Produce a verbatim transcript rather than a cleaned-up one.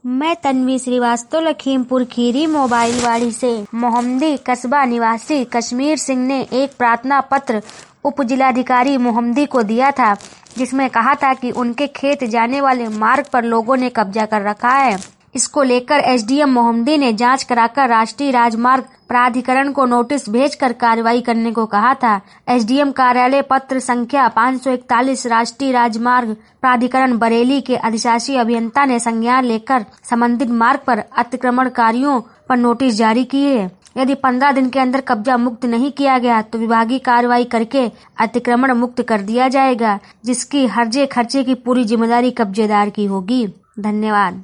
मैं तन्वी श्रीवास्तव लखीमपुर खीरी मोबाइलवाड़ी से मोहम्मदी कस्बा निवासी कश्मीर सिंह ने एक प्रार्थना पत्र उप जिलाधिकारी मोहम्मदी को दिया था, जिसमें कहा था कि उनके खेत जाने वाले मार्ग पर लोगों ने कब्जा कर रखा है। इसको लेकर एसडीएम मोहम्मदी ने जांच कराकर राष्ट्रीय राजमार्ग प्राधिकरण को नोटिस भेजकर कार्रवाई करने को कहा था। एसडीएम कार्यालय पत्र संख्या पाँच सौ इकतालीस राष्ट्रीय राजमार्ग प्राधिकरण बरेली के अधिशासी अभियंता ने संज्ञान लेकर संबंधित मार्ग पर अतिक्रमणकारियों पर नोटिस जारी किए है। यदि पंद्रह दिन के अंदर कब्जा मुक्त नहीं किया गया तो विभागीय कार्रवाई करके अतिक्रमण मुक्त कर दिया जाएगा, जिसकी हर्जे खर्चे की पूरी जिम्मेदारी कब्जेदार की होगी। धन्यवाद।